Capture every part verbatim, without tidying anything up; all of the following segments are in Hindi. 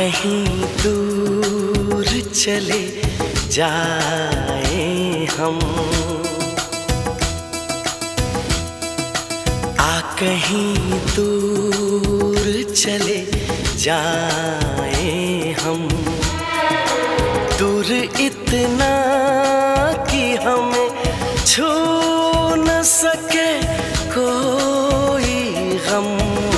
कहीं दूर चले जाए हम, आ कहीं दूर चले जाए हम, दूर इतना कि हमें छू न सके कोई गम।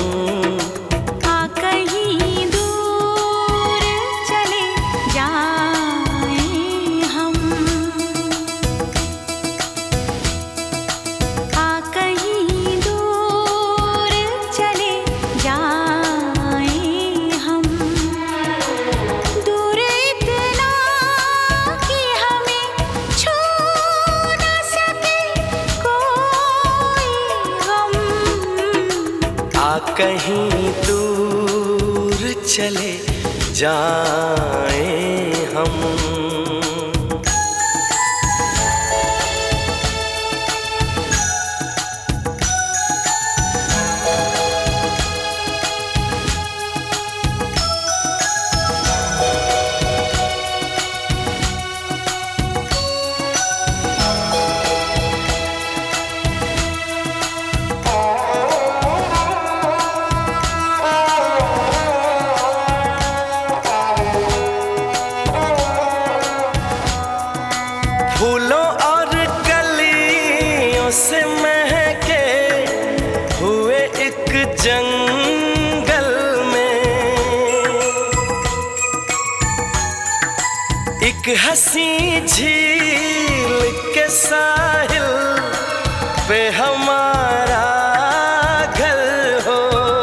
कहीं दूर चले जाए हम। फूलों और कलियों से महके हुए एक जंगल में, एक हंसी झील के साहिल पे हमारा घर हो।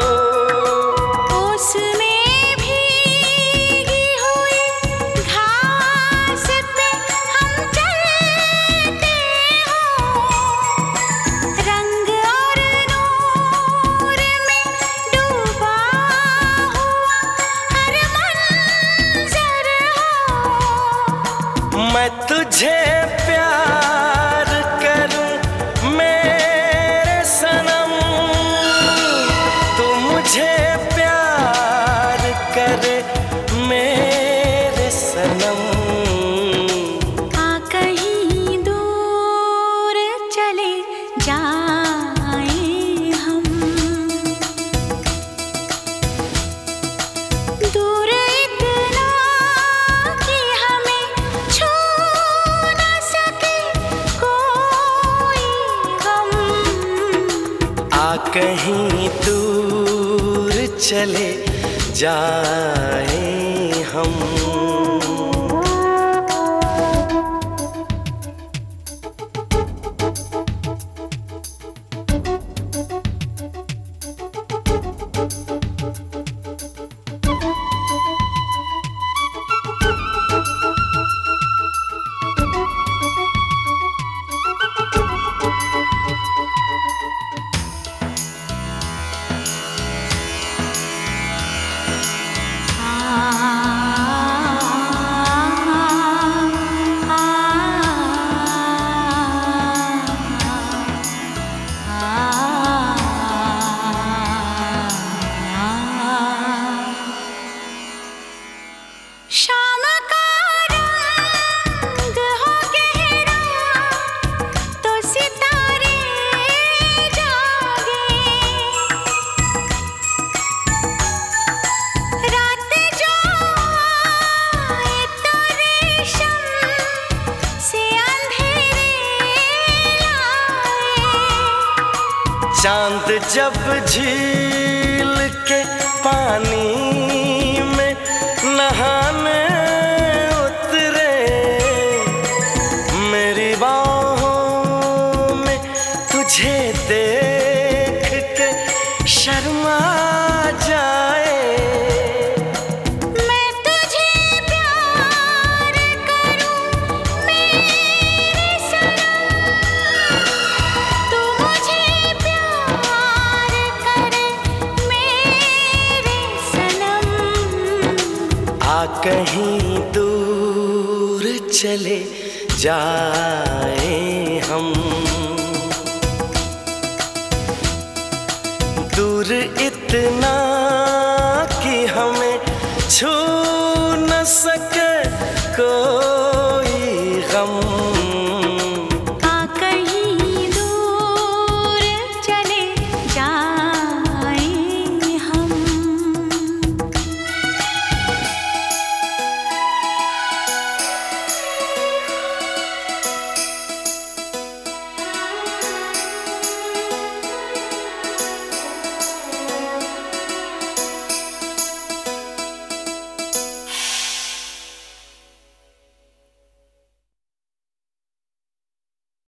मैं तुझे प्यार करूं मेरे सनम, तू मुझे प्यार करे मेरे सनम। आ कहीं दूर चले जाए हम, दूर इतना कि हमें छू न सके कोई गम। आ कहीं दूर चले जाए हम। शाम का रंग हो गहरा तो सितारे जागे, रात जो आए तो रेशम से अंधेरे लाए। चांद जब झील के पानी में नहाने उतरे, मेरी बाहों में तुझे देख के शर्मा जाए। मैं तुझे प्यार करूं मेरे सनम, तू मुझे प्यार करे मेरे सनम। आ कहीं दूर चले जाए हम, दूर इतना कि हमें छू सके कोई गम।